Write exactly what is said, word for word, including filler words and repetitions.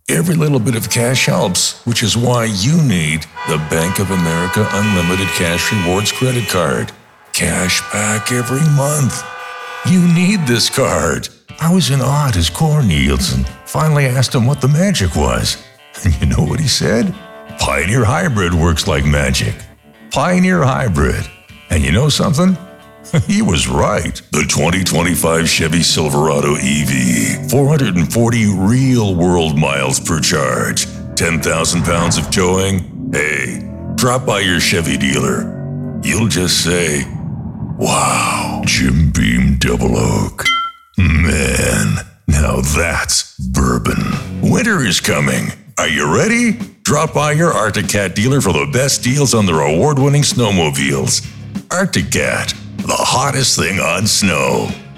Every little bit of cash helps, which is why you need the Bank of America Unlimited Cash Rewards credit card. Cash back every month. You need this card. I was in awe at his core Niels and finally asked him what the magic was. And you know what he said? Pioneer Hybrid works like magic. Pioneer Hybrid. And you know something? He was right. The twenty twenty-five Chevy Silverado E V. four hundred forty real-world miles per charge. ten thousand pounds of towing. Hey, drop by your Chevy dealer. You'll just say, wow, Jim Beam Double Oak. Man, now that's bourbon. Winter is coming. Are you ready? Drop by your Arctic Cat dealer for the best deals on their award-winning snowmobiles. Arctic Cat, the hottest thing on snow.